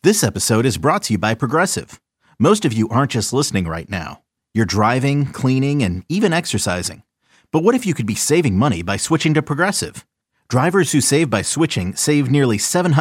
This episode is brought to you by Progressive. Most of you aren't just listening right now. You're driving, cleaning, and even exercising. But what if you could be saving money by switching to Progressive? Drivers who save by switching save nearly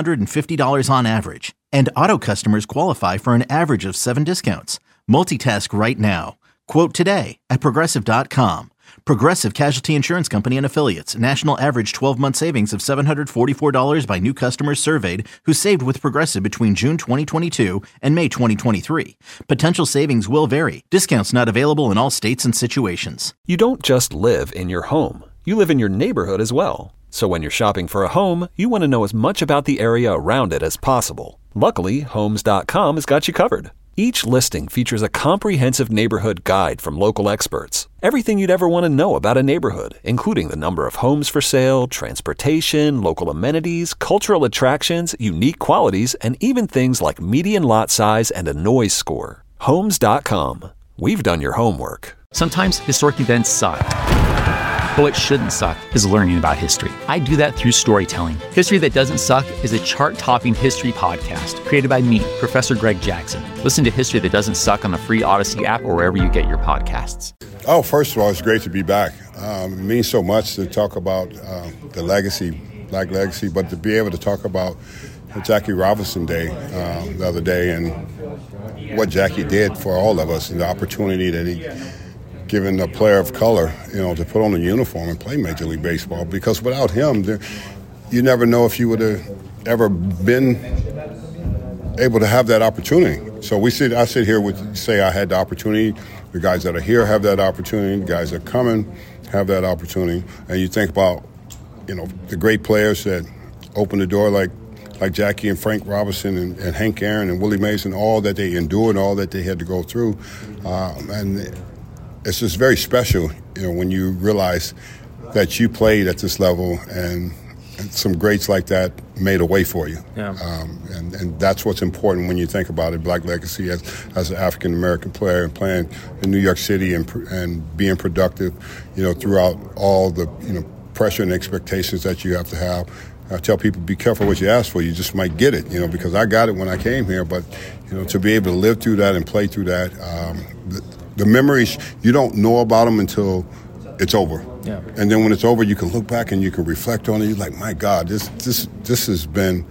$750 on average. And auto customers qualify for an average of 7 discounts. Multitask right now. Quote today at Progressive.com. Progressive Casualty Insurance Company and Affiliates. National average 12-month savings of $744 by new customers surveyed who saved with Progressive between June 2022 and May 2023. Potential savings will vary. Discounts not available in all states and situations. You don't just live in your home. You live in your neighborhood as well. So when you're shopping for a home, you want to know as much about the area around it as possible. Luckily, Homes.com has got you covered. Each listing features a comprehensive neighborhood guide from local experts. Everything you'd ever want to know about a neighborhood, including the number of homes for sale, transportation, local amenities, cultural attractions, unique qualities, and even things like median lot size and a noise score. Homes.com. We've done your homework. Sometimes historic events suck. But what shouldn't suck is learning about history. I do that through storytelling. History That Doesn't Suck is a chart-topping history podcast created by me, Professor Greg Jackson. Listen to History That Doesn't Suck on the free Odyssey app or wherever you get your podcasts. Oh, first of all, it's great to be back. It means so much to talk about the legacy, Black legacy, but to be able to talk about Jackie Robinson Day the other day and what Jackie did for all of us and the opportunity that he given a player of color, to put on a uniform and play Major League Baseball. Because without him, you never know if you would have ever been able to have that opportunity. So I sit here say I had the opportunity. The guys that are here have that opportunity. The guys that are coming have that opportunity. And you think about, the great players that opened the door like Jackie and Frank Robinson and Hank Aaron and Willie Mason, all that they endured, all that they had to go through, and it's just very special, when you realize that you played at this level and some greats like that made a way for you. Yeah. And that's what's important when you think about it. Black legacy as an African-American player and playing in New York City and being productive, throughout all the, pressure and expectations that you have to have. I tell people, be careful what you ask for. You just might get it, because I got it when I came here. But, to be able to live through that and play through that, the memories, you don't know about them until it's over. Yeah. And then when it's over, you can look back and you can reflect on it. You're like, my God, this has been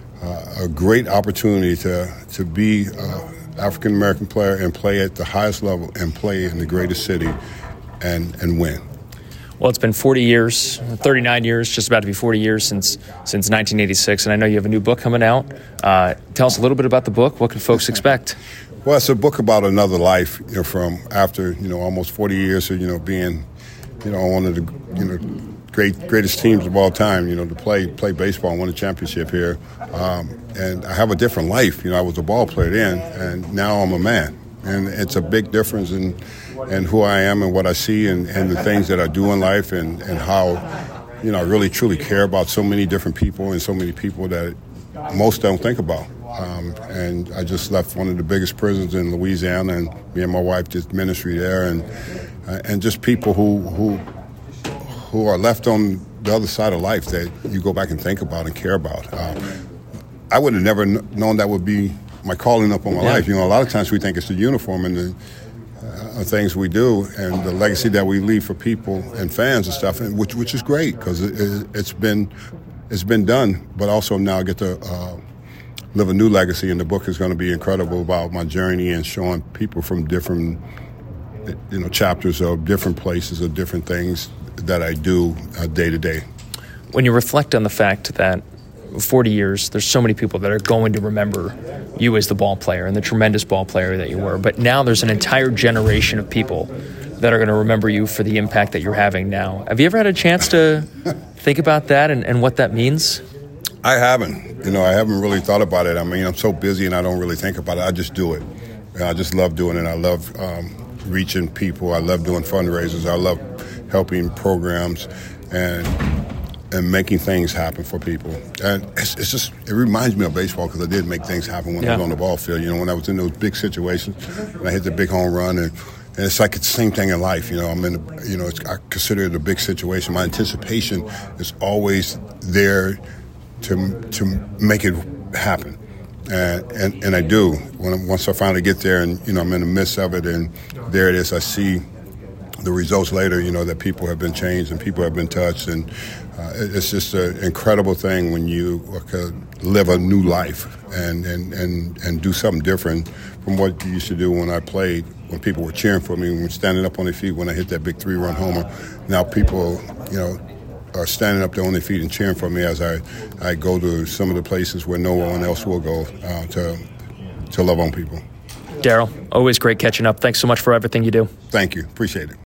a great opportunity to be an African-American player and play at the highest level and play in the greatest city and win. Well, it's been 40 years, 39 years, just about to be 40 years since 1986, and I know you have a new book coming out. Tell us a little bit about the book. What can folks expect? Well, it's a book about another life, from after, almost 40 years of, being, one of the, greatest teams of all time, to play baseball and win a championship here. And I have a different life. I was a ball player then, and now I'm a man. And it's a big difference in who I am and what I see and the things that I do in life and how, I really truly care about so many different people and so many people that most don't think about. And I just left one of the biggest prisons in Louisiana, and me and my wife did ministry there, and just people who are left on the other side of life that you go back and think about and care about. I would have never known that would be my calling up on my life. A lot of times we think it's the uniform and the things we do and the legacy that we leave for people and fans and stuff, and which is great because it's been done. But also now I get to live a new legacy, and the book is going to be incredible about my journey and showing people from different chapters of different places of different things that I do day to day. When you reflect on the fact that 40 years, there's so many people that are going to remember you as the ball player and the tremendous ball player that you were. But now there's an entire generation of people that are going to remember you for the impact that you're having now. Have you ever had a chance to think about that and what that means? I haven't. I haven't really thought about it. I mean, I'm so busy and I don't really think about it. I just do it. I just love doing it. I love reaching people. I love doing fundraisers. I love helping programs and making things happen for people. And it reminds me of baseball because I did make things happen when I was on the ball field. When I was in those big situations, when I hit the big home run, and it's like it's the same thing in life. I'm in, I consider it a big situation. My anticipation is always there to make it happen. And I do. Once I finally get there and, I'm in the midst of it and there it is, I see the results later, that people have been changed and people have been touched. And it's just an incredible thing when you live a new life and do something different from what you used to do when I played, when people were cheering for me, when standing up on their feet when I hit that big 3-run homer. Now people, are standing up there on their feet and cheering for me as I go to some of the places where no one else will go to love on people. Darryl, always great catching up. Thanks so much for everything you do. Thank you. Appreciate it.